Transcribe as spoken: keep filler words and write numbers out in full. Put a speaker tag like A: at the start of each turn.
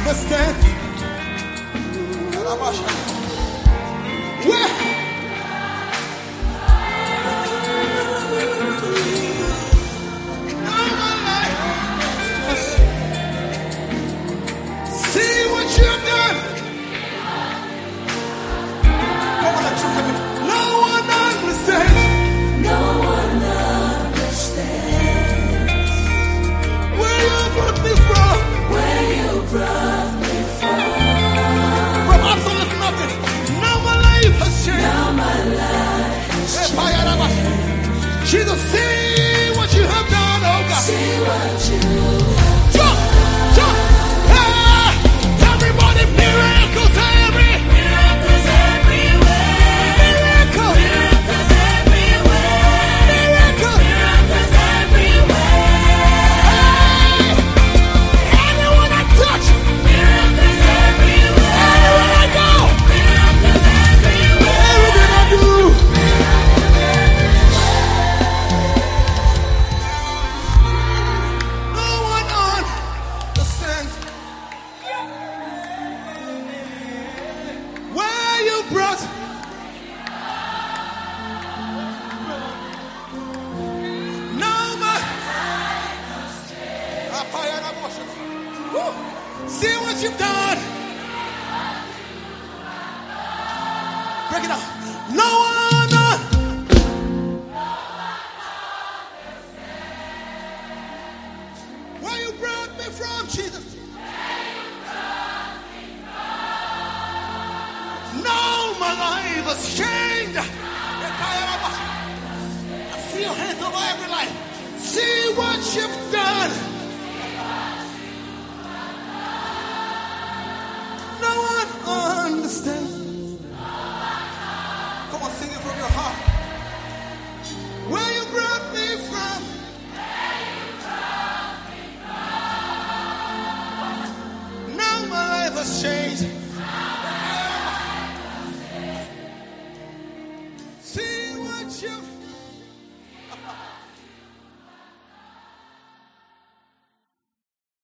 A: understand. Where? See what you've done. Come on, let's look at me. No one understands.
B: No one understands
A: Where you brought me from.
B: where you brought me from.
A: From absolute nothing. Now my life has changed.
B: Now my life has changed.
A: Jesus, see what you have done, oh God.
B: See what you
A: Jump, jump, hey! Everybody, miracles every,
B: miracles everywhere.
A: miracle,
B: Miracles everywhere.
A: miracle.
B: Miracles everywhere.
A: Hey! Anyone I touch,
B: Miracles everywhere.
A: anywhere I go,
B: Miracles everywhere.
A: everything I do. No one understands where you brought. No man. Woo. See what you've done. Break it down. No one. uh, Where you brought me from, Jesus. Now my life has changed. I see your hands over every life. See what you've done. No one understands. Come on, sing it from your heart. Where you brought me from. Now my life has changed. See what you've